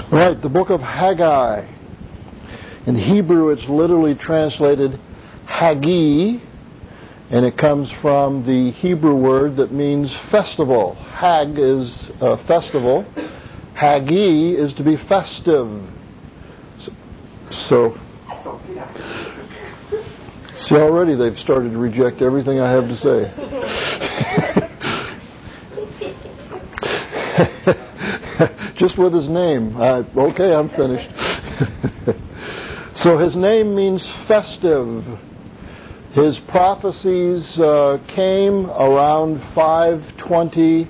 Right, the book of Haggai. In Hebrew, it's literally translated Hagi, and it comes from the Hebrew word that means festival. Hag is festival. Hagi is to be festive. So, see, already they've started to reject everything I have to say. Just with his name. Okay, I'm finished. So his name means festive. His prophecies came around 520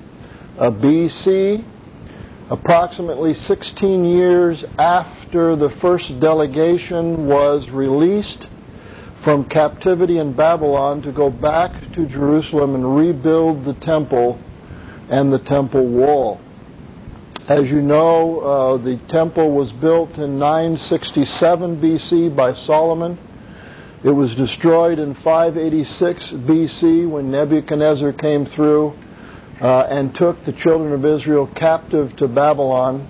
BC, approximately 16 years after the first delegation was released from captivity in Babylon to go back to Jerusalem and rebuild the temple and the temple wall. As you know, the temple was built in 967 BC by Solomon. It was destroyed in 586 BC when Nebuchadnezzar came through and took the children of Israel captive to Babylon.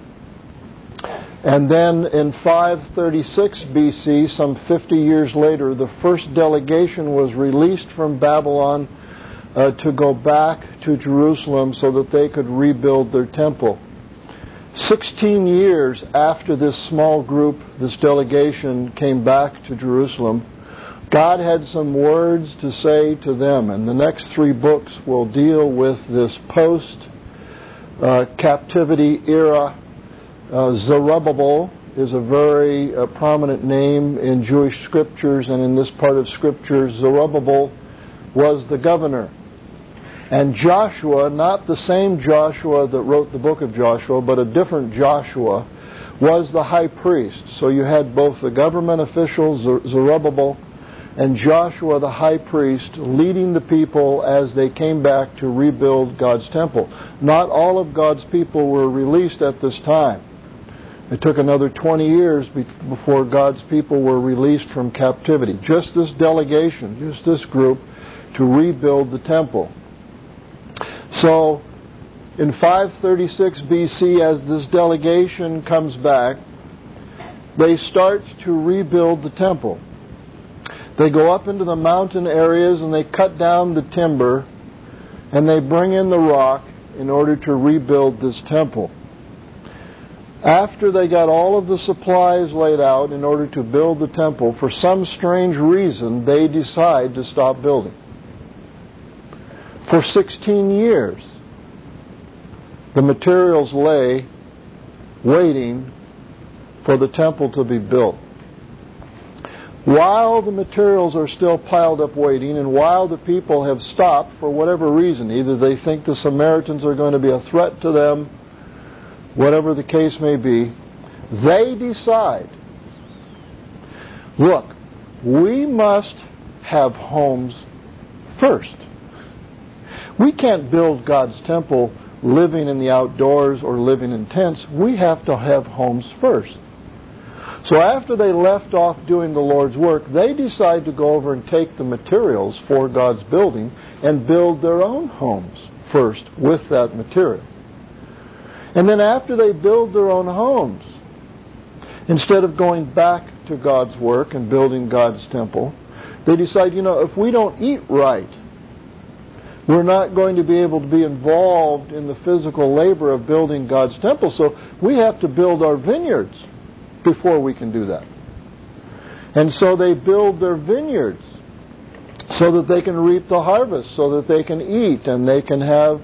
And then in 536 BC, some 50 years later, the first delegation was released from Babylon to go back to Jerusalem so that they could rebuild their temple. 16 years after this small group, this delegation, came back to Jerusalem, God had some words to say to them, and the next 3 books will deal with this post-captivity era. Zerubbabel is a very prominent name in Jewish scriptures, and in this part of Scripture, Zerubbabel was the governor. And Joshua, not the same Joshua that wrote the book of Joshua, but a different Joshua, was the high priest. So you had both the government officials, Zerubbabel, and Joshua the high priest leading the people as they came back to rebuild God's temple. Not all of God's people were released at this time. It took another 20 years before God's people were released from captivity. Just this delegation, just this group, to rebuild the temple. So, in 536 BC, as this delegation comes back, they start to rebuild the temple. They go up into the mountain areas and they cut down the timber and they bring in the rock in order to rebuild this temple. After they got all of the supplies laid out in order to build the temple, for some strange reason, they decide to stop building. For 16 years, the materials lay waiting for the temple to be built. While the materials are still piled up waiting, and while the people have stopped for whatever reason, either they think the Samaritans are going to be a threat to them, whatever the case may be, they decide, look, we must have homes first. We can't build God's temple living in the outdoors or living in tents. We have to have homes first. So after they left off doing the Lord's work, they decide to go over and take the materials for God's building and build their own homes first with that material. And then after they build their own homes, instead of going back to God's work and building God's temple, they decide, if we don't eat right, we're not going to be able to be involved in the physical labor of building God's temple, so we have to build our vineyards before we can do that. And so they build their vineyards so that they can reap the harvest, so that they can eat and they can have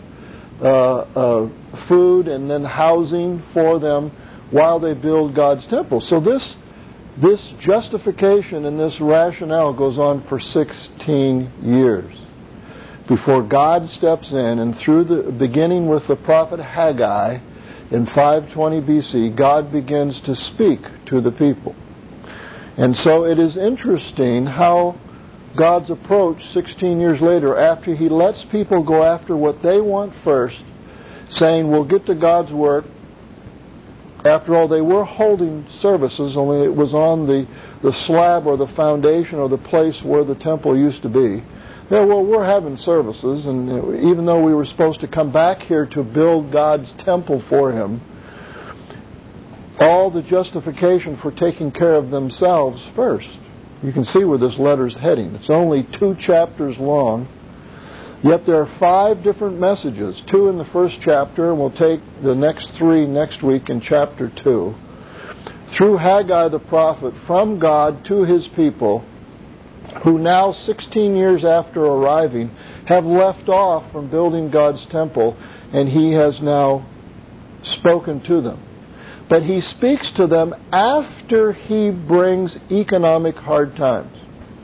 food and then housing for them while they build God's temple. So this justification and this rationale goes on for 16 years before God steps in, and beginning with the prophet Haggai in 520 BC, God begins to speak to the people. And so it is interesting how God's approach 16 years later, after He lets people go after what they want first, saying, we'll get to God's work. After all, they were holding services, only it was on the slab or the foundation or the place where the temple used to be. Yeah, well, we're having services, and even though we were supposed to come back here to build God's temple for Him, all the justification for taking care of themselves first. You can see where this letter's heading. It's only 2 chapters long, yet there are 5 different messages, 2 in the first chapter, and we'll take the next 3 next week in chapter 2. Through Haggai the prophet, from God to His people, who now, 16 years after arriving, have left off from building God's temple, and He has now spoken to them. But He speaks to them after He brings economic hard times.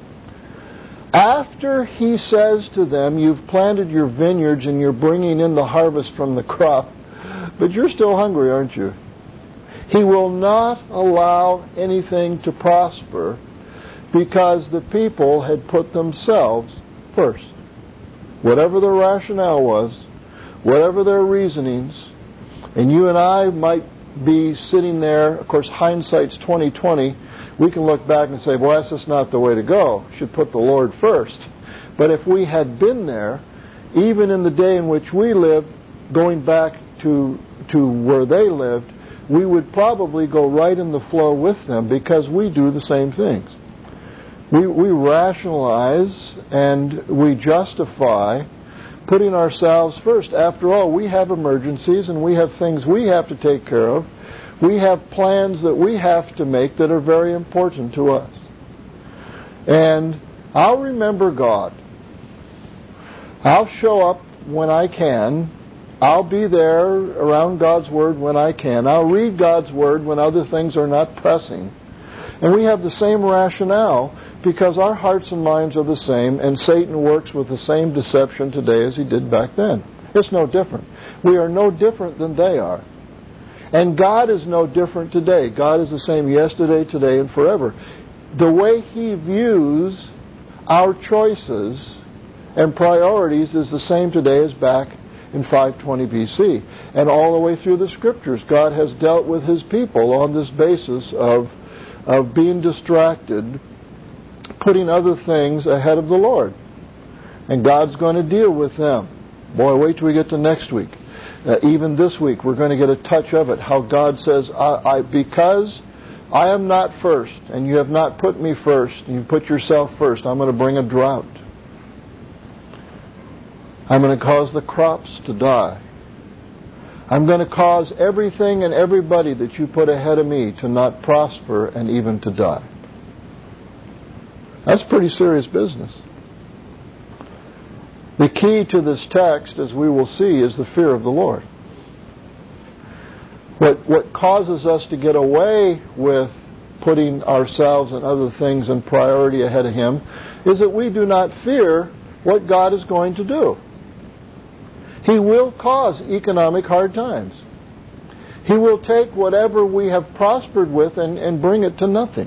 After He says to them, you've planted your vineyards and you're bringing in the harvest from the crop, but you're still hungry, aren't you? He will not allow anything to prosper because the people had put themselves first. Whatever their rationale was, whatever their reasonings, and you and I might be sitting there, of course hindsight's 20/20, we can look back and say, well, that's just not the way to go. You should put the Lord first. But if we had been there, even in the day in which we lived, going back to where they lived, we would probably go right in the flow with them because we do the same things. We rationalize and we justify putting ourselves first. After all, we have emergencies and we have things we have to take care of. We have plans that we have to make that are very important to us. And I'll remember God. I'll show up when I can. I'll be there around God's Word when I can. I'll read God's Word when other things are not pressing. And we have the same rationale because our hearts and minds are the same, and Satan works with the same deception today as he did back then. It's no different. We are no different than they are. And God is no different today. God is the same yesterday, today, and forever. The way He views our choices and priorities is the same today as back in 520 BC. And all the way through the Scriptures, God has dealt with His people on this basis of being distracted, putting other things ahead of the Lord. And God's going to deal with them. Boy, wait till we get to next week. Even this week, we're going to get a touch of it. How God says, because I am not first, and you have not put me first, and you put yourself first, I'm going to bring a drought. I'm going to cause the crops to die. I'm going to cause everything and everybody that you put ahead of me to not prosper and even to die. That's pretty serious business. The key to this text, as we will see, is the fear of the Lord. What causes us to get away with putting ourselves and other things in priority ahead of Him is that we do not fear what God is going to do. He will cause economic hard times. He will take whatever we have prospered with and bring it to nothing.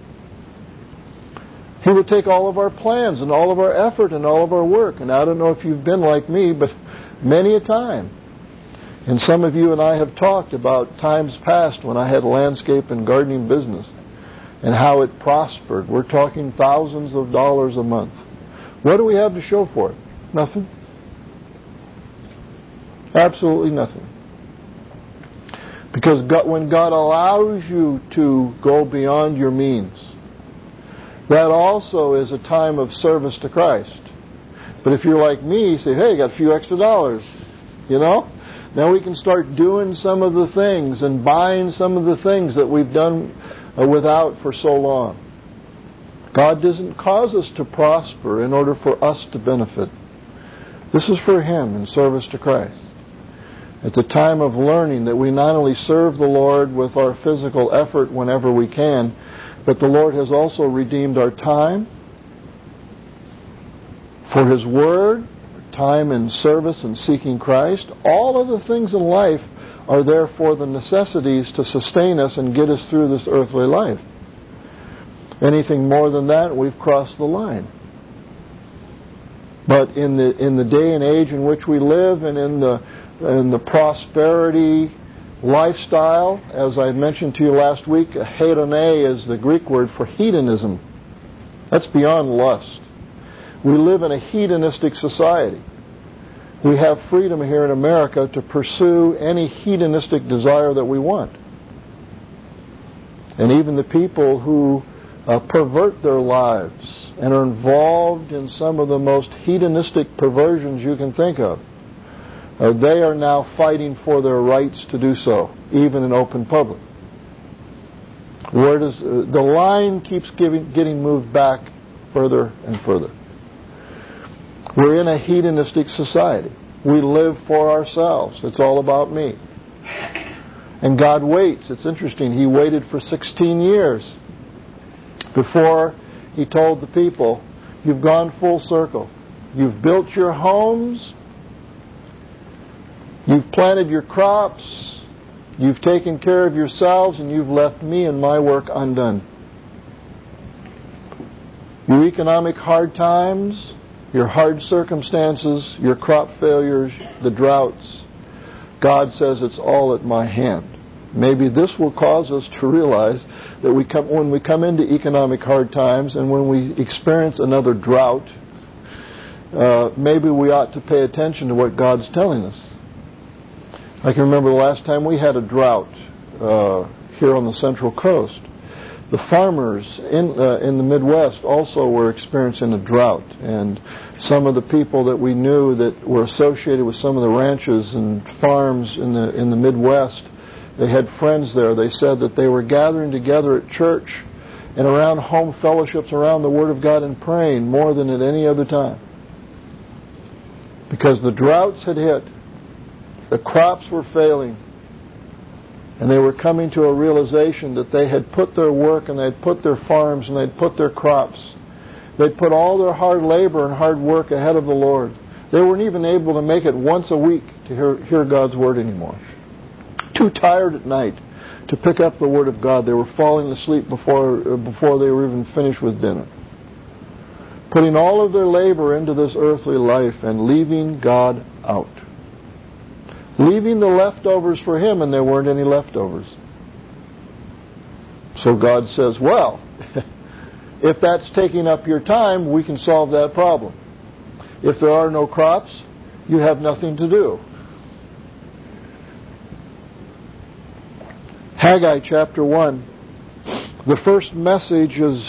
He will take all of our plans and all of our effort and all of our work. And I don't know if you've been like me, but many a time. And some of you and I have talked about times past when I had landscape and gardening business and how it prospered. We're talking thousands of dollars a month. What do we have to show for it? Nothing. Absolutely nothing. Because when God allows you to go beyond your means, that also is a time of service to Christ. But if you're like me, you say, hey, I got a few extra dollars. You know? Now we can start doing some of the things and buying some of the things that we've done without for so long. God doesn't cause us to prosper in order for us to benefit. This is for Him in service to Christ. It's a time of learning that we not only serve the Lord with our physical effort whenever we can, but the Lord has also redeemed our time for His Word, time in service and seeking Christ. All of the things in life are therefore the necessities to sustain us and get us through this earthly life. Anything more than that, we've crossed the line. But in the day and age in which we live and in the prosperity lifestyle, as I mentioned to you last week, hedone is the Greek word for hedonism. That's beyond lust. We live in a hedonistic society. We have freedom here in America to pursue any hedonistic desire that we want. And even the people who pervert their lives and are involved in some of the most hedonistic perversions you can think of, they are now fighting for their rights to do so, even in open public. Where does the line keeps getting moved back further and further? We're in a hedonistic society. We live for ourselves. It's all about me. And God waits. It's interesting. He waited for 16 years before He told the people, you've gone full circle. You've built your homes. You've planted your crops. You've taken care of yourselves, and you've left me and my work undone. Your economic hard times, your hard circumstances, your crop failures, the droughts, God says it's all at my hand. Maybe this will cause us to realize that when we come into economic hard times and when we experience another drought, maybe we ought to pay attention to what God's telling us. I can remember the last time we had a drought here on the Central Coast. The farmers in the Midwest also were experiencing a drought, and some of the people that we knew that were associated with some of the ranches and farms in the Midwest, they had friends there. They said that they were gathering together at church and around home fellowships around the Word of God and praying more than at any other time, because the droughts had hit. The crops were failing, and they were coming to a realization that they had put their work and they had put their farms and they had put their crops. They'd put all their hard labor and hard work ahead of the Lord. They weren't even able to make it once a week to hear God's Word anymore. Too tired at night to pick up the Word of God. They were falling asleep before they were even finished with dinner. Putting all of their labor into this earthly life and leaving God out. Leaving the leftovers for Him, and there weren't any leftovers. So God says, well, if that's taking up your time, we can solve that problem. If there are no crops, you have nothing to do. Haggai chapter 1. The first message is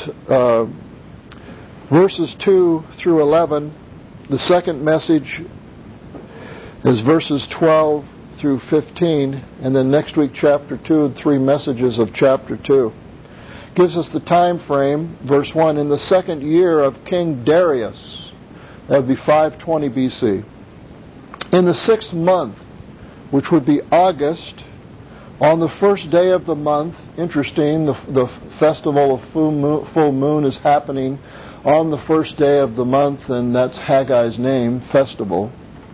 verses 2 through 11. The second message is verses 12 through 15, and then next week chapter 2 and 3 messages of chapter 2. Gives us the time frame, verse 1, in the second year of King Darius, that would be 520 BC. In the 6th month, which would be August, on the first day of the month, interesting, the festival of full moon is happening on the first day of the month, and that's Haggai's name, festival.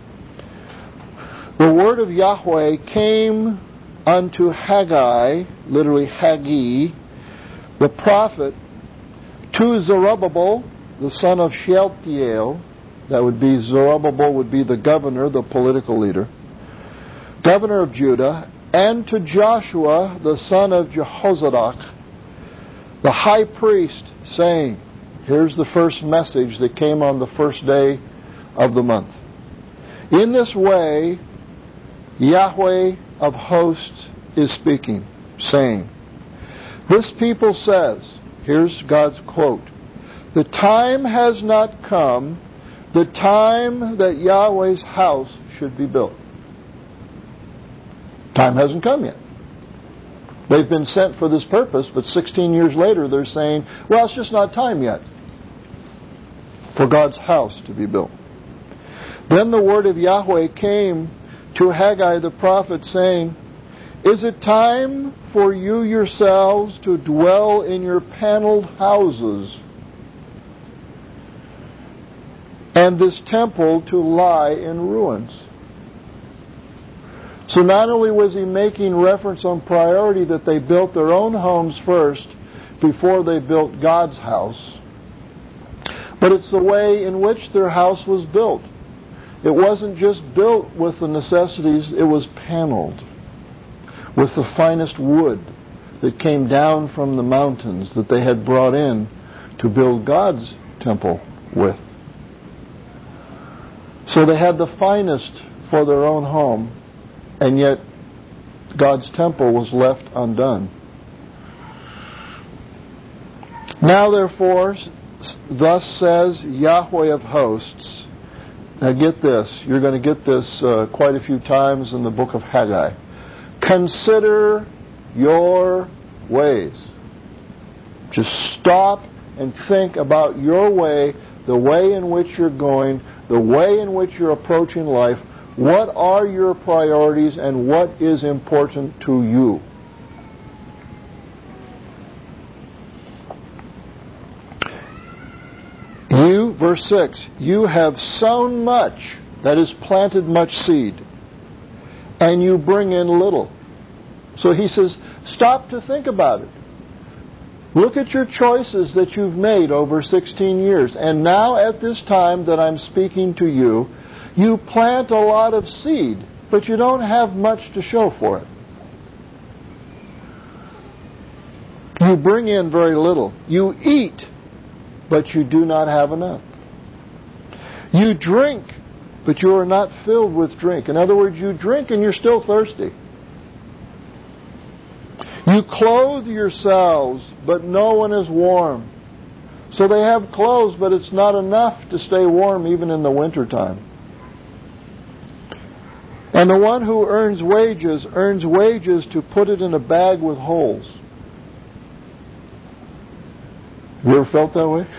The word of Yahweh came unto Haggai, literally Haggai, the prophet, to Zerubbabel, the son of Shealtiel. That would be, Zerubbabel would be the governor, the political leader, governor of Judah, and to Joshua, the son of Jehozadak, the high priest, saying, here's the first message that came on the first day of the month. In this way, Yahweh of hosts is speaking, saying, this people says, here's God's quote, the time has not come, the time that Yahweh's house should be built. Time hasn't come yet. They've been sent for this purpose, but 16 years later they're saying, well, it's just not time yet for God's house to be built. Then the word of Yahweh came to Haggai the prophet, saying, is it time for you yourselves to dwell in your paneled houses, and this temple to lie in ruins? So not only was he making reference on priority that they built their own homes first before they built God's house, but it's the way in which their house was built. It wasn't just built with the necessities, it was paneled with the finest wood that came down from the mountains that they had brought in to build God's temple with. So they had the finest for their own home, and yet God's temple was left undone. Now therefore, thus says Yahweh of hosts. Now get this. You're going to get this quite a few times in the book of Haggai. Consider your ways. Just stop and think about your way, the way in which you're going, the way in which you're approaching life. What are your priorities and what is important to you? You, verse 6, you have sown much, that is, planted much seed, and you bring in little. So he says, stop to think about it. Look at your choices that you've made over 16 years. And now at this time that I'm speaking to you, you plant a lot of seed, but you don't have much to show for it. You bring in very little. You eat, but you do not have enough. You drink, but you are not filled with drink. In other words, you drink and you're still thirsty. You clothe yourselves, but no one is warm. So they have clothes, but it's not enough to stay warm even in the wintertime. And the one who earns wages to put it in a bag with holes. You ever felt that way?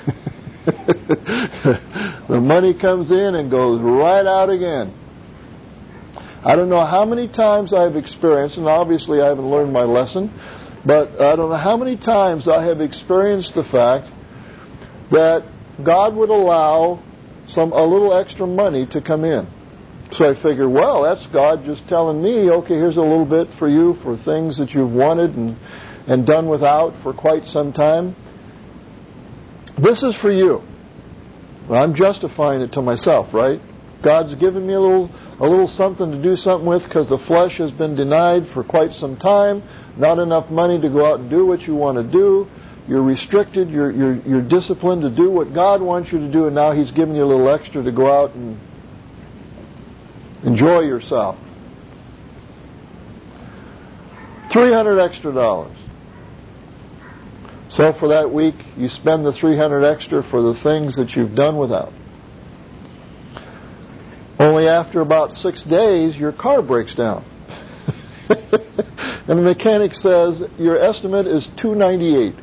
The money comes in and goes right out again. I don't know how many times I've experienced, and obviously I haven't learned my lesson, but I don't know how many times I have experienced the fact that God would allow a little extra money to come in. So I figure, well, that's God just telling me, okay, here's a little bit for you for things that you've wanted and done without for quite some time. This is for you. Well, I'm justifying it to myself, right? God's given me a little something to do something with because the flesh has been denied for quite some time. Not enough money to go out and do what you want to do. You're restricted. You're disciplined to do what God wants you to do, and now He's giving you a little extra to go out and enjoy yourself. $300 extra. So for that week, you spend the $300 extra for the things that you've done without. Only after about 6 days, your car breaks down. And the mechanic says, your estimate is $298.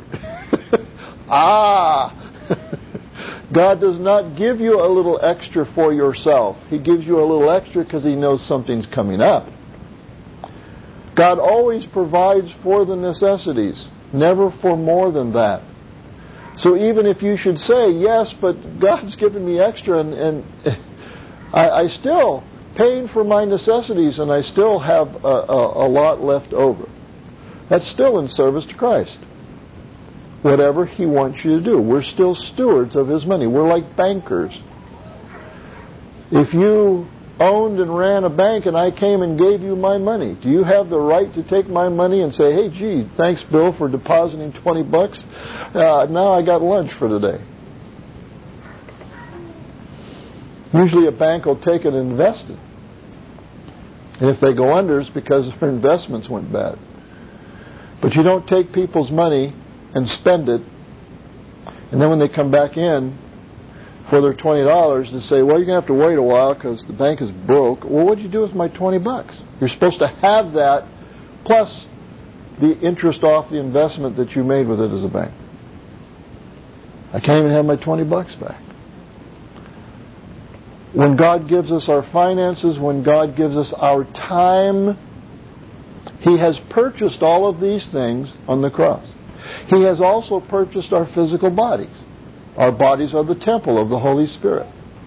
God does not give you a little extra for yourself. He gives you a little extra because He knows something's coming up. God always provides for the necessities, never for more than that. So even if you should say, yes, but God's given me extra and I still paying for my necessities and I still have a lot left over. That's still in service to Christ. Whatever He wants you to do. We're still stewards of His money. We're like bankers. If you owned and ran a bank and I came and gave you my money, do you have the right to take my money and say, hey, gee, thanks, Bill, for depositing $20. Now I got lunch for today. Usually a bank will take it and invest it. And if they go under, it's because their investments went bad. But you don't take people's money and spend it, and then when they come back in for their $20 to say, well, you're going to have to wait a while because the bank is broke. Well, what'd you do with my $20? You're supposed to have that plus the interest off the investment that you made with it as a bank. I can't even have my $20 back. When God gives us our finances, when God gives us our time, He has purchased all of these things on the cross. He has also purchased our physical bodies. Our bodies are the temple of the Holy Spirit.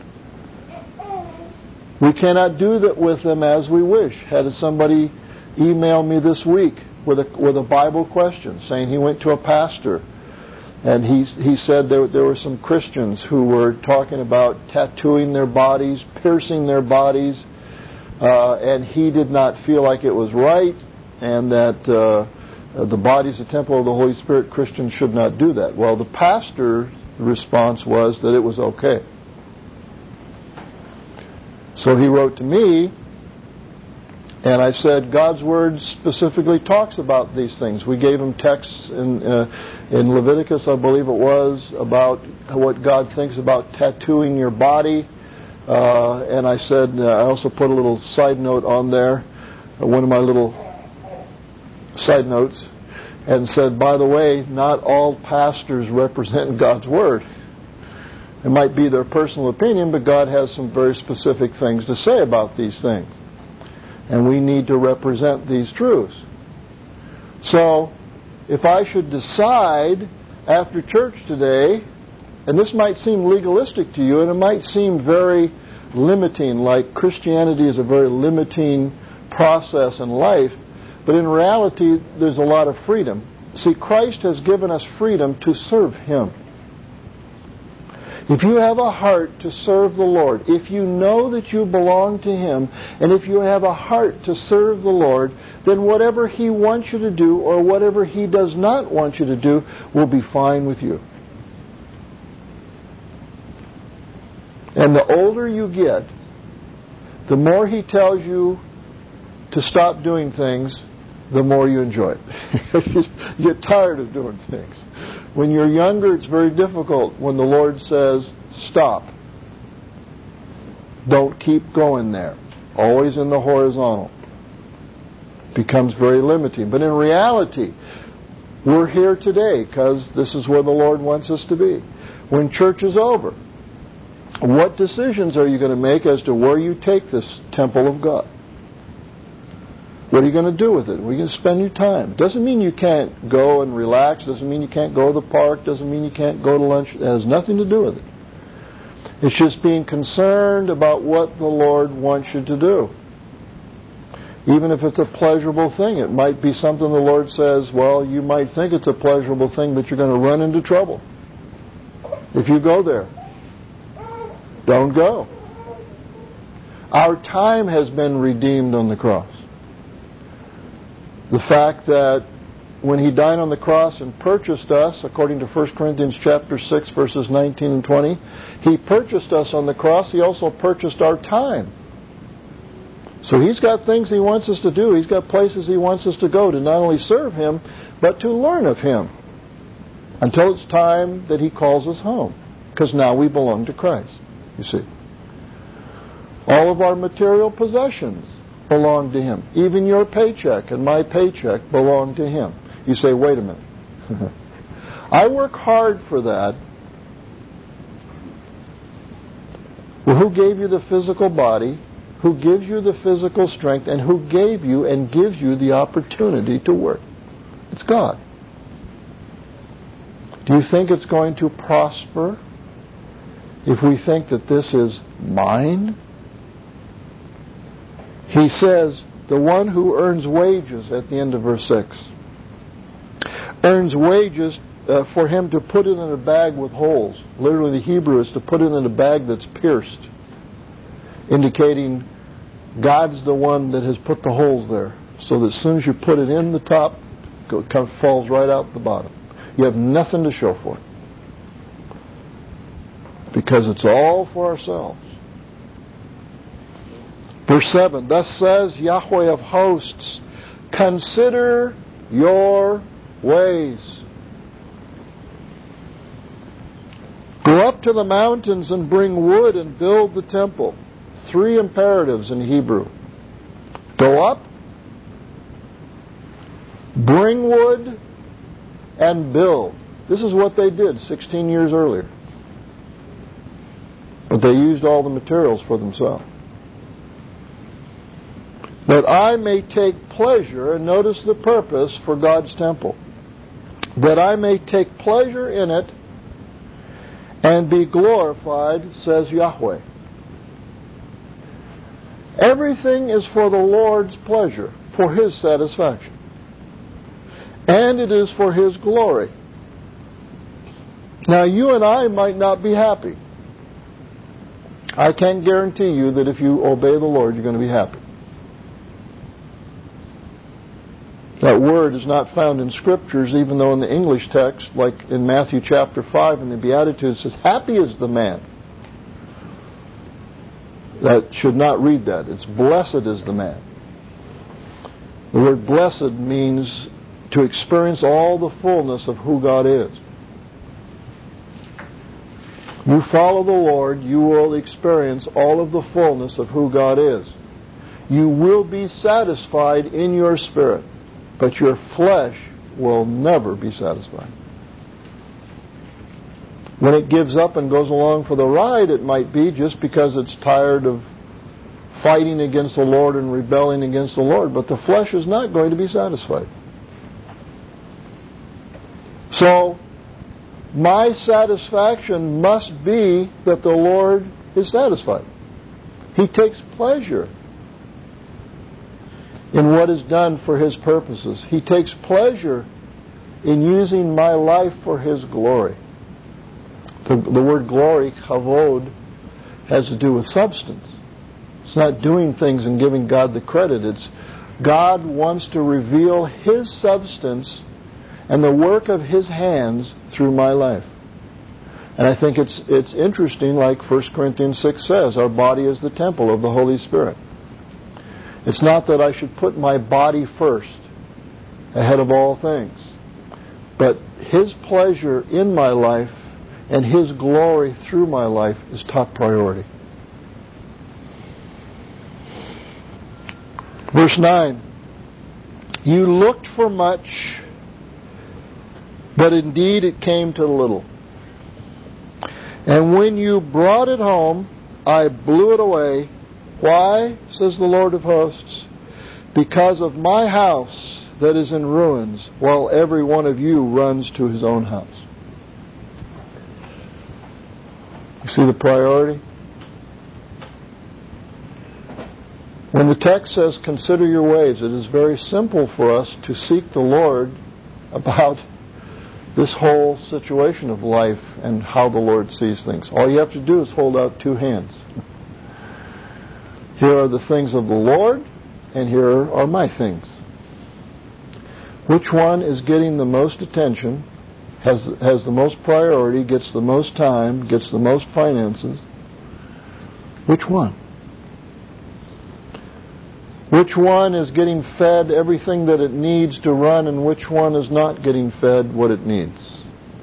We cannot do that with them as we wish. Had somebody email me this week with a Bible question, saying he went to a pastor and he said there were some Christians who were talking about tattooing their bodies, piercing their bodies, and he did not feel like it was right, and that the body is the temple of the Holy Spirit. Christians should not do that. Well, the pastor's response was that it was okay. So he wrote to me And I said God's Word specifically talks about these things. We gave them texts in Leviticus, I believe it was, about what God thinks about tattooing your body. And I said, I also put a little side note on there, one of my little side notes, and said, by the way, not all pastors represent God's Word. It might be their personal opinion, but God has some very specific things to say about these things. And we need to represent these truths. So, if I should decide after church today, and this might seem legalistic to you, and it might seem very limiting, like Christianity is a very limiting process in life, but in reality, there's a lot of freedom. See, Christ has given us freedom to serve Him. If you have a heart to serve the Lord, if you know that you belong to Him, and if you have a heart to serve the Lord, then whatever He wants you to do or whatever He does not want you to do will be fine with you. And the older you get, the more He tells you to stop doing things, the more you enjoy it. You get tired of doing things. When you're younger, it's very difficult when the Lord says, stop. Don't keep going there. Always in the horizontal. It becomes very limiting. But in reality, we're here today because this is where the Lord wants us to be. When church is over, what decisions are you going to make as to where you take this temple of God? What are you going to do with it? Where are you going to spend your time? Doesn't mean you can't go and relax. Doesn't mean you can't go to the park. Doesn't mean you can't go to lunch. It has nothing to do with it. It's just being concerned about what the Lord wants you to do. Even if it's a pleasurable thing, it might be something the Lord says, well, you might think it's a pleasurable thing, but you're going to run into trouble if you go there. Don't go. Our time has been redeemed on the cross. The fact that when He died on the cross and purchased us, according to 1 Corinthians chapter 6, verses 19 and 20, He purchased us on the cross. He also purchased our time. So He's got things He wants us to do. He's got places He wants us to go to not only serve Him, but to learn of Him until it's time that He calls us home. Because now we belong to Christ, you see. All of our material possessions belong to Him. Even your paycheck and my paycheck belong to Him. You say, wait a minute. I work hard for that. Well, who gave you the physical body? Who gives you the physical strength? And who gave you and gives you the opportunity to work? It's God. Do you think it's going to prosper if we think that this is mine? He says, the one who earns wages, at the end of verse 6, earns wages for him to put it in a bag with holes. Literally, the Hebrew is to put it in a bag that's pierced, indicating God's the one that has put the holes there. So that as soon as you put it in the top, it falls right out the bottom. You have nothing to show for it. Because it's all for ourselves. Verse 7, thus says Yahweh of hosts, consider your ways. Go up to the mountains and bring wood and build the temple. 3 imperatives in Hebrew. Go up, bring wood, and build. This is what they did 16 years earlier. But they used all the materials for themselves. That I may take pleasure, and notice the purpose for God's temple, that I may take pleasure in it and be glorified, says Yahweh. Everything is for the Lord's pleasure, for His satisfaction. And it is for His glory. Now, you and I might not be happy. I can guarantee you that if you obey the Lord, you're going to be happy. That word is not found in Scriptures, even though in the English text, like in Matthew chapter 5 in the Beatitudes, it says, happy is the man. That should not read that. It's blessed is the man. The word blessed means to experience all the fullness of who God is. You follow the Lord, you will experience all of the fullness of who God is. You will be satisfied in your spirit, but your flesh will never be satisfied. When it gives up and goes along for the ride, it might be just because it's tired of fighting against the Lord and rebelling against the Lord, but the flesh is not going to be satisfied. So, my satisfaction must be that the Lord is satisfied. He takes pleasure in what is done for His purposes. He takes pleasure in using my life for His glory. The word glory, kavod, has to do with substance. It's not doing things and giving God the credit. It's God wants to reveal His substance and the work of His hands through my life. And I think it's interesting, like 1 Corinthians 6 says, our body is the temple of the Holy Spirit. It's not that I should put my body first, ahead of all things. But His pleasure in my life and His glory through my life is top priority. Verse 9, you looked for much, but indeed it came to little. And when you brought it home, I blew it away. Why, says the Lord of hosts? Because of my house that is in ruins, while every one of you runs to his own house. You see the priority? When the text says, consider your ways, it is very simple for us to seek the Lord about this whole situation of life and how the Lord sees things. All you have to do is hold out two hands. Here are the things of the Lord, and here are my things. Which one is getting the most attention, has the most priority, gets the most time, gets the most finances? Which one? Which one is getting fed everything that it needs to run, and which one is not getting fed what it needs?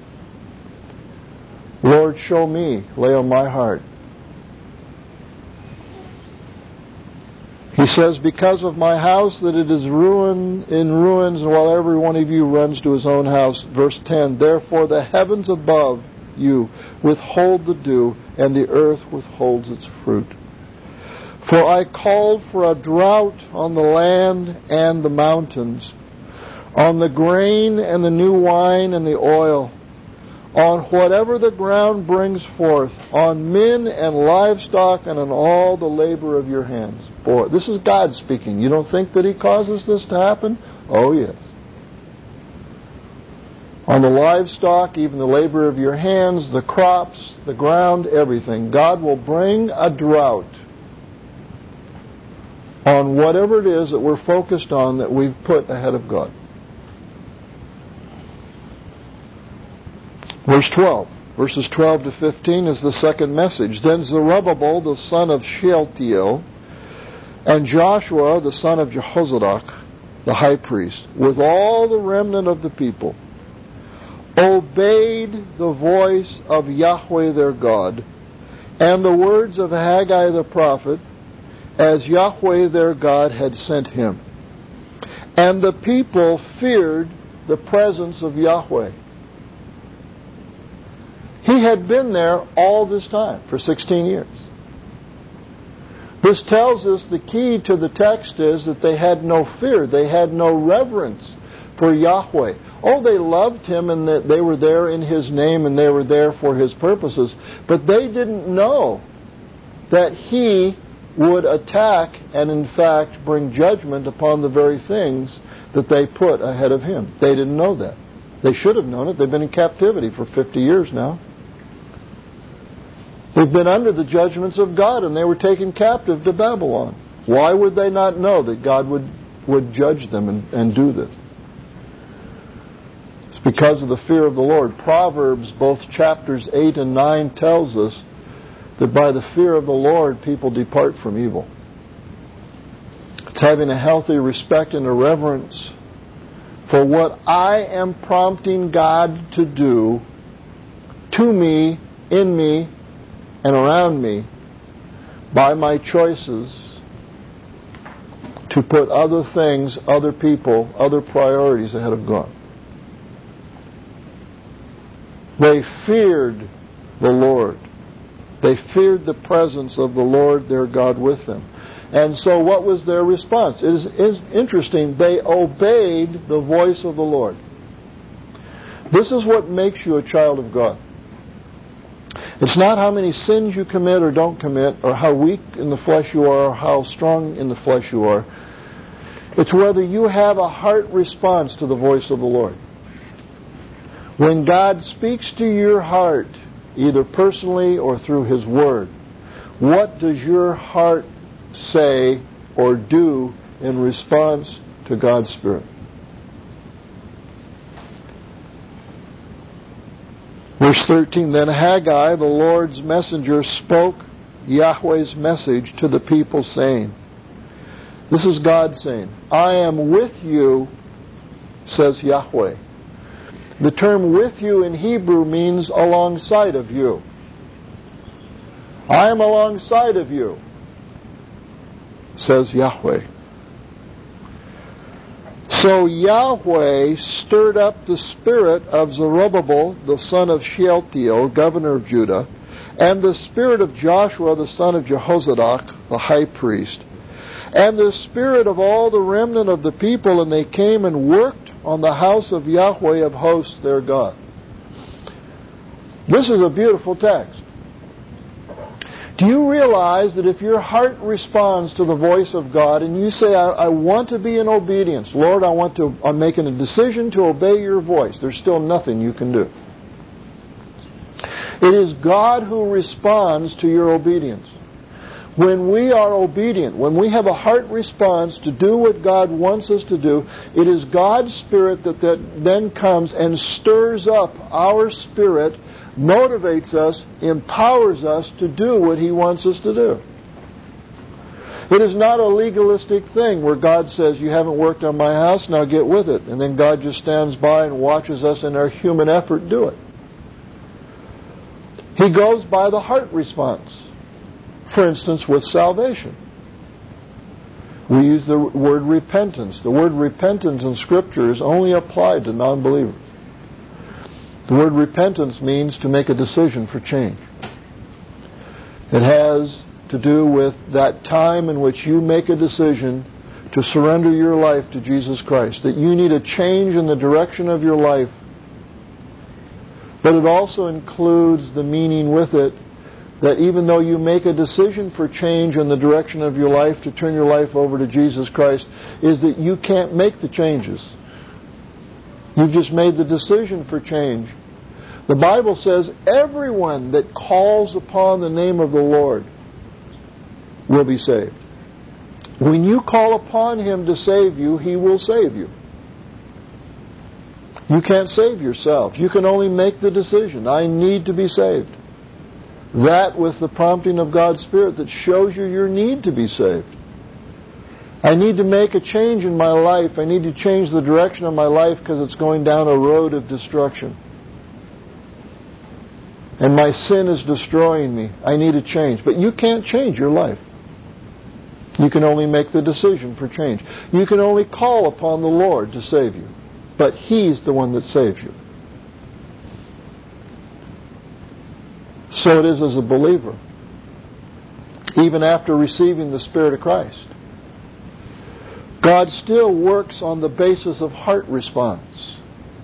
Lord, show me, lay on my heart. He says, because of my house that it is in ruins, and while every one of you runs to his own house. Verse 10, therefore the heavens above you withhold the dew, and the earth withholds its fruit. For I called for a drought on the land and the mountains, on the grain and the new wine and the oil, on whatever the ground brings forth, on men and livestock and on all the labor of your hands. Boy, this is God speaking. You don't think that He causes this to happen? Oh, yes. On the livestock, even the labor of your hands, the crops, the ground, everything. God will bring a drought on whatever it is that we're focused on that we've put ahead of God. Verse 12. Verses 12 to 15 is the second message. Then Zerubbabel, the son of Shealtiel, and Joshua, the son of Jehozadak, the high priest, with all the remnant of the people, obeyed the voice of Yahweh their God, and the words of Haggai the prophet, as Yahweh their God had sent him. And the people feared the presence of Yahweh. He had been there all this time, for 16 years. This tells us the key to the text is that they had no fear. They had no reverence for Yahweh. Oh, they loved Him and that they were there in His name and they were there for His purposes. But they didn't know that He would attack and in fact bring judgment upon the very things that they put ahead of Him. They didn't know that. They should have known it. They've been in captivity for 50 years now. They've been under the judgments of God and they were taken captive to Babylon. Why would they not know that God would judge them and do this? It's because of the fear of the Lord. Proverbs, both chapters 8 and 9, tells us that by the fear of the Lord, people depart from evil. It's having a healthy respect and a reverence for what I am prompting God to do to me, in me, and around me by my choices to put other things, other people, other priorities ahead of God. They feared the Lord. They feared the presence of the Lord their God with them. And so what was their response? It is interesting. They obeyed the voice of the Lord. This is what makes you a child of God. It's not how many sins you commit or don't commit, or how weak in the flesh you are, or how strong in the flesh you are. It's whether you have a heart response to the voice of the Lord. When God speaks to your heart, either personally or through His Word, what does your heart say or do in response to God's Spirit? Verse 13, Then Haggai, the Lord's messenger, spoke Yahweh's message to the people, saying, this is God saying, I am with you, says Yahweh. The term with you in Hebrew means alongside of you. I am alongside of you, says Yahweh. So Yahweh stirred up the spirit of Zerubbabel, the son of Shealtiel, governor of Judah, and the spirit of Joshua, the son of Jehozadak, the high priest, and the spirit of all the remnant of the people, and they came and worked on the house of Yahweh of hosts, their God. This is a beautiful text. Do you realize that if your heart responds to the voice of God and you say, I want to be in obedience, Lord, I'm making a decision to obey your voice, there's still nothing you can do. It is God who responds to your obedience. When we are obedient, when we have a heart response to do what God wants us to do, it is God's Spirit that then comes and stirs up our spirit, motivates us, empowers us to do what He wants us to do. It is not a legalistic thing where God says, you haven't worked on my house, now get with it. And then God just stands by and watches us in our human effort do it. He goes by the heart response. For instance, with salvation. We use the word repentance. The word repentance in Scripture is only applied to non-believers. The word repentance means to make a decision for change. It has to do with that time in which you make a decision to surrender your life to Jesus Christ. That you need a change in the direction of your life. But it also includes the meaning with it that even though you make a decision for change in the direction of your life to turn your life over to Jesus Christ, is that you can't make the changes. You've just made the decision for change. The Bible says everyone that calls upon the name of the Lord will be saved. When you call upon Him to save you, He will save you. You can't save yourself. You can only make the decision. I need to be saved. That with the prompting of God's Spirit that shows you your need to be saved. I need to make a change in my life. I need to change the direction of my life because it's going down a road of destruction. And my sin is destroying me. I need a change. But you can't change your life. You can only make the decision for change. You can only call upon the Lord to save you. But He's the one that saves you. So it is as a believer. Even after receiving the Spirit of Christ, God still works on the basis of heart response.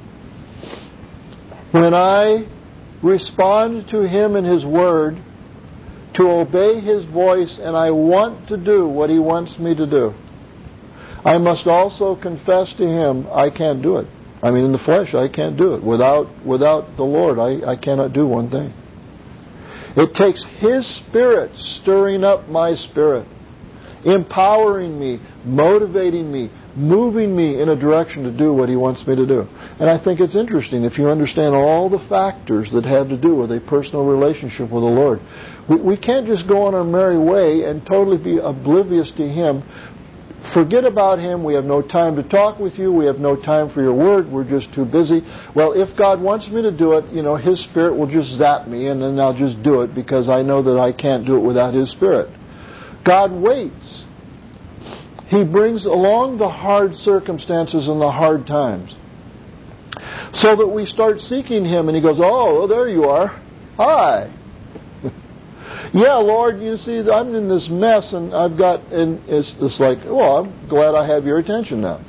When I respond to Him and His Word, to obey His voice, and I want to do what He wants me to do, I must also confess to Him, I can't do it. I mean, in the flesh, I can't do it. Without the Lord, I cannot do one thing. It takes His Spirit stirring up my spirit, empowering me, motivating me, moving me in a direction to do what He wants me to do. And I think it's interesting if you understand all the factors that have to do with a personal relationship with the Lord. We can't just go on our merry way and totally be oblivious to Him Forget about Him. We have no time to talk with you. We have no time for your word. We're just too busy. Well, if God wants me to do it, His Spirit will just zap me, and then I'll just do it because I know that I can't do it without His Spirit. God waits. He brings along the hard circumstances and the hard times so that we start seeking Him, and He goes, oh, well, there you are. Hi. Yeah, Lord, you see, I'm in this mess, and it's like, well, I'm glad I have your attention now.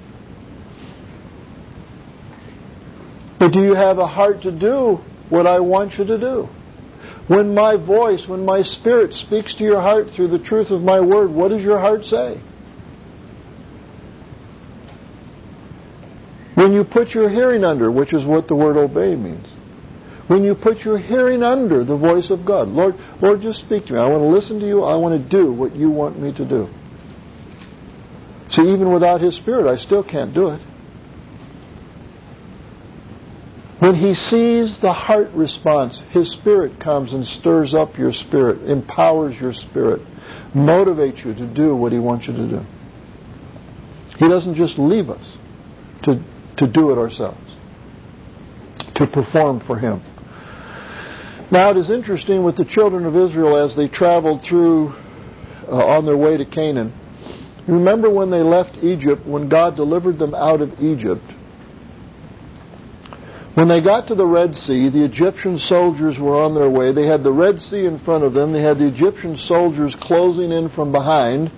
But do you have a heart to do what I want you to do? When my voice, when my Spirit speaks to your heart through the truth of my word, what does your heart say? When you put your hearing under, which is what the word obey means. When you put your hearing under the voice of God. Lord, just speak to me. I want to listen to you. I want to do what you want me to do. See, even without His Spirit, I still can't do it. When He sees the heart response, His Spirit comes and stirs up your spirit, empowers your spirit, motivates you to do what He wants you to do. He doesn't just leave us to do it ourselves, to perform for Him. Now, it is interesting with the children of Israel as they traveled through on their way to Canaan. You remember when they left Egypt, when God delivered them out of Egypt? When they got to the Red Sea, the Egyptian soldiers were on their way. They had the Red Sea in front of them. They had the Egyptian soldiers closing in from behind.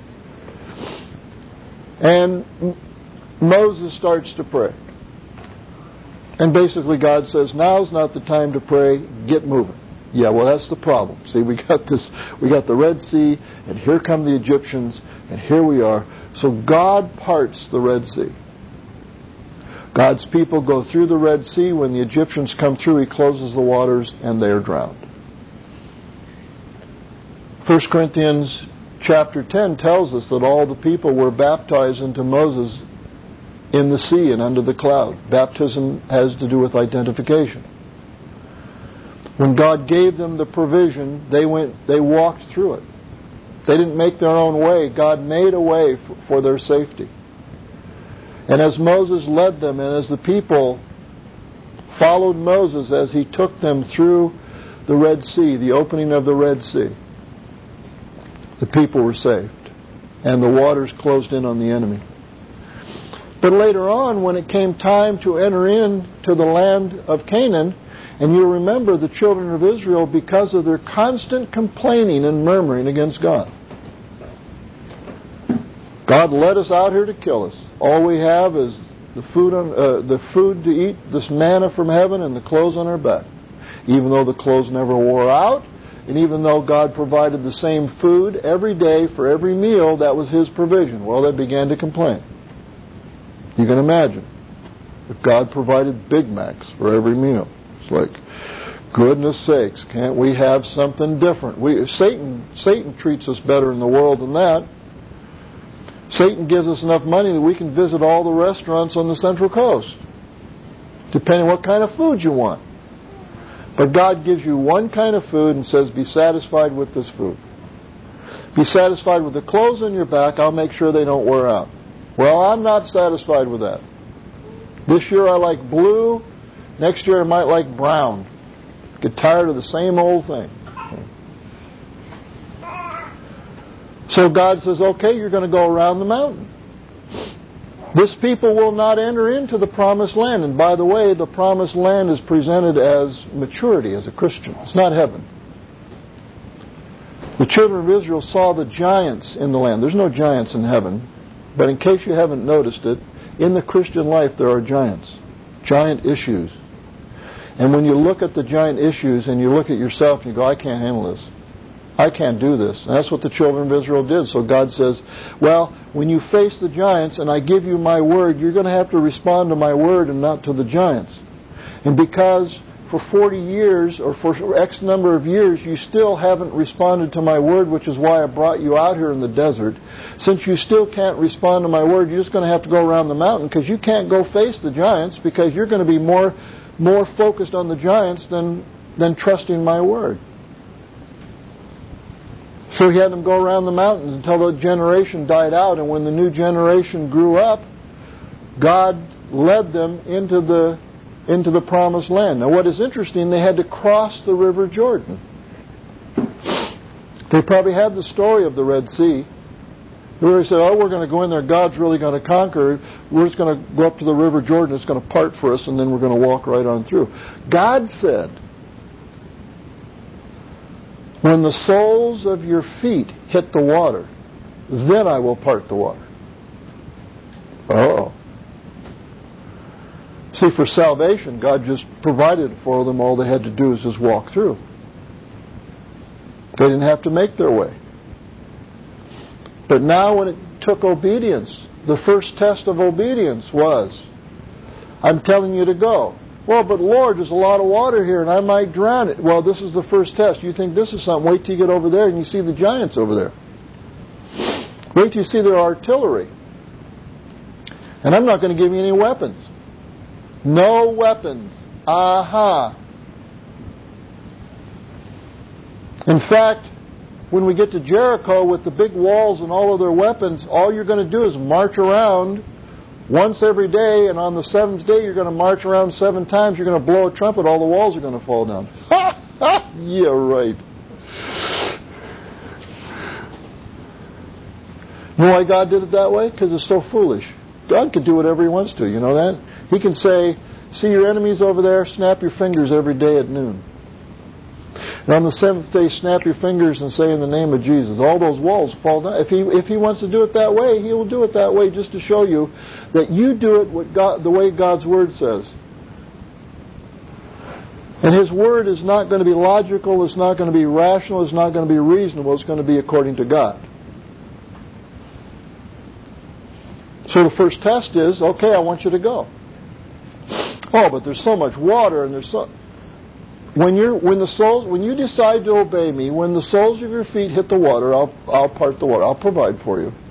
And Moses starts to pray. And basically God says, now's not the time to pray, get moving. Yeah, well, that's the problem. See, we got the Red Sea, and here come the Egyptians, and here we are. So God parts the Red Sea. God's people go through the Red Sea. When the Egyptians come through, He closes the waters, and they are drowned. 1 Corinthians chapter 10 tells us that all the people were baptized into Moses in the sea and under the cloud. Baptism has to do with identification. When God gave them the provision, they walked through it. They didn't make their own way. God made a way for their safety. And as Moses led them, and as the people followed Moses as he took them through the Red Sea, the opening of the Red Sea, the people were saved. And the waters closed in on the enemy. But later on, when it came time to enter into the land of Canaan, and you remember the children of Israel, because of their constant complaining and murmuring against God. God led us out here to kill us. All we have is the food to eat, this manna from heaven, and the clothes on our back. Even though the clothes never wore out, and even though God provided the same food every day for every meal, that was His provision. Well, they began to complain. You can imagine if God provided Big Macs for every meal. It's like, goodness sakes, can't we have something different? Satan treats us better in the world than that. Satan gives us enough money that we can visit all the restaurants on the Central Coast, depending on what kind of food you want. But God gives you one kind of food and says, be satisfied with this food. Be satisfied with the clothes on your back. I'll make sure they don't wear out. Well, I'm not satisfied with that. This year I like blue. Next year I might like brown. Get tired of the same old thing. So God says, okay, you're going to go around the mountain. This people will not enter into the promised land. And by the way, the promised land is presented as maturity, as a Christian. It's not heaven. The children of Israel saw the giants in the land. There's no giants in heaven. But in case you haven't noticed it, in the Christian life there are giants. Giant issues. And when you look at the giant issues and you look at yourself and you go, I can't handle this. I can't do this. And that's what the children of Israel did. So God says, well, when you face the giants and I give you my word, you're going to have to respond to my word and not to the giants. And because for 40 years or for X number of years you still haven't responded to my word, which is why I brought you out here in the desert, since you still can't respond to my word, you're just going to have to go around the mountain because you can't go face the giants because you're going to be more focused on the giants than trusting my word. So He had them go around the mountains until the generation died out, and when the new generation grew up, God led them into the promised land. Now what is interesting, they had to cross the River Jordan. They probably had the story of the Red Sea. They really said, oh, we're going to go in there, God's really going to conquer. We're just going to go up to the River Jordan, it's going to part for us, and then we're going to walk right on through. God said, when the soles of your feet hit the water, then I will part the water. Uh-oh. See, for salvation, God just provided for them. All they had to do is just walk through. They didn't have to make their way. But now when it took obedience, the first test of obedience was, I'm telling you to go. Well, but Lord, there's a lot of water here and I might drown it. Well, this is the first test. You think this is something, wait till you get over there and you see the giants over there. Wait till you see their artillery. And I'm not going to give you any weapons. No weapons. Aha. In fact, when we get to Jericho with the big walls and all of their weapons, all you're going to do is march around once every day, and on the seventh day you're going to march around 7 times. You're going to blow a trumpet, all the walls are going to fall down. Ha! Ha! Yeah, right. You know why God did it that way? Because it's so foolish. God can do whatever He wants to, you know that? He can say, see your enemies over there, snap your fingers every day at noon. And on the 7th day, snap your fingers and say in the name of Jesus. All those walls fall down. If He wants to do it that way, He will do it that way just to show you that you do it the way God's Word says. And His Word is not going to be logical, it's not going to be rational, it's not going to be reasonable, it's going to be according to God. So the first test is, okay, I want you to go. Oh, but there's so much water and there's so... When you decide to obey me, when the soles of your feet hit the water, I'll part the water. I'll provide for you.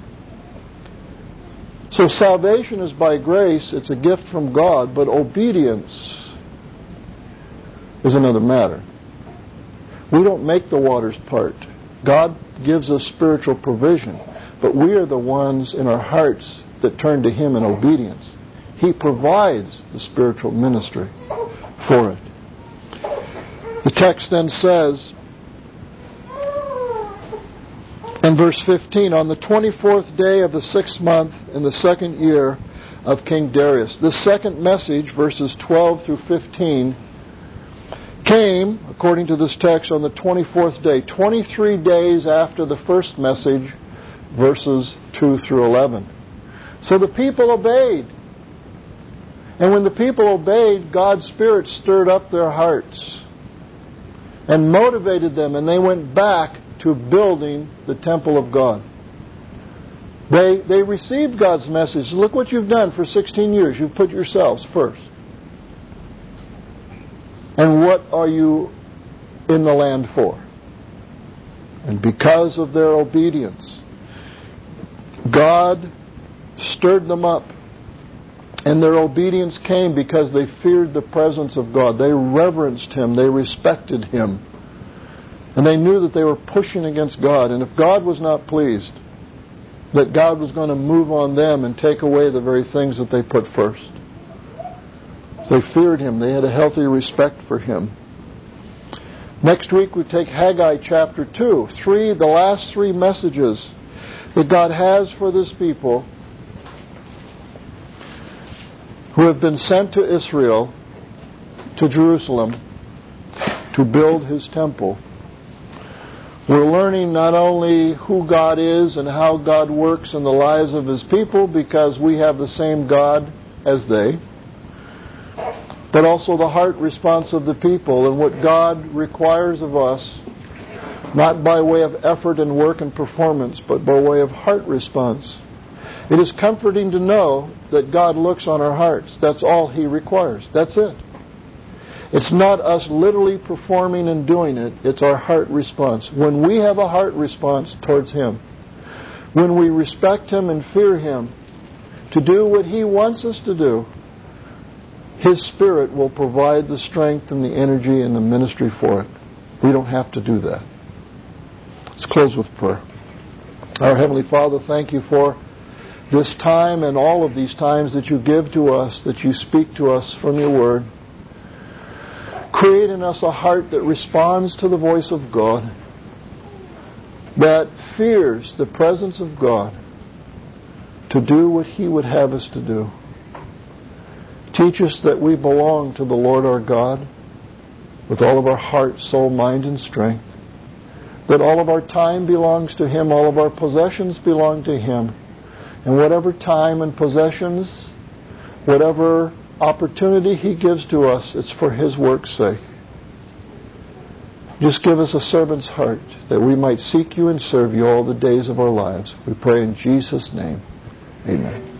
So salvation is by grace. It's a gift from God, but obedience is another matter. We don't make the waters part. God gives us spiritual provision, but we are the ones in our hearts that turn to Him in obedience. He provides the spiritual ministry for it. The text then says, in verse 15, on the 24th day of the 6th month in the 2nd year of King Darius. The second message, verses 12 through 15, came, according to this text, on the 24th day, 23 days after the first message, verses 2 through 11. So the people obeyed. And when the people obeyed, God's Spirit stirred up their hearts and motivated them, and they went back to building the temple of God. They received God's message. Look what you've done for 16 years. You've put yourselves first. And what are you in the land for? And because of their obedience, God stirred them up. And their obedience came because they feared the presence of God. They reverenced Him. They respected Him. And they knew that they were pushing against God. And if God was not pleased, that God was going to move on them and take away the very things that they put first. They feared Him. They had a healthy respect for Him. Next week we take Haggai chapter 2. The last 3 messages that God has for this people who have been sent to Israel, to Jerusalem, to build His temple. We're learning not only who God is and how God works in the lives of His people, because we have the same God as they, but also the heart response of the people and what God requires of us, not by way of effort and work and performance, but by way of heart response. It is comforting to know that God looks on our hearts. That's all He requires. That's it. It's not us literally performing and doing it. It's our heart response. When we have a heart response towards Him, when we respect Him and fear Him to do what He wants us to do, His Spirit will provide the strength and the energy and the ministry for it. We don't have to do that. Let's close with prayer. Our Heavenly Father, thank you for this time and all of these times that you give to us, that you speak to us from your word. Create in us a heart that responds to the voice of God, that fears the presence of God to do what He would have us to do. Teach us that we belong to the Lord our God with all of our heart, soul, mind, and strength. That all of our time belongs to Him, all of our possessions belong to Him. And whatever time and possessions, whatever opportunity He gives to us, it's for His work's sake. Just give us a servant's heart that we might seek you and serve you all the days of our lives. We pray in Jesus' name. Amen.